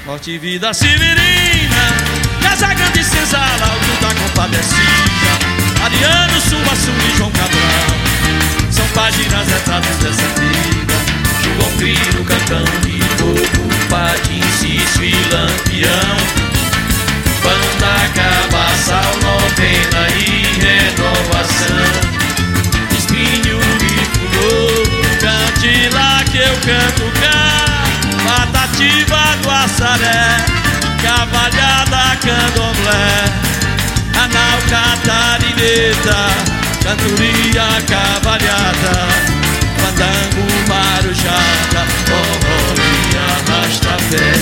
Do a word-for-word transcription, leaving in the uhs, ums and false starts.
Morte e vida severina, Casa Grande, Senzala, Alto da Compadecida, Ariano, Suaçu e João Cabral. São páginas, retratos dessa vida. João Grilo, cantando de fogo, Patim, Cício e Lampião. Banda, Cabaçal, Novena e Renovação. Espinho e Furor, cante lá que eu canto cá. Patativa do Açaré, Cavalhada, Candomblé, Anal, Catarineta, Cantoria, Cavalhada, Fandango, Marujada, Forró e Arrasta-Pé.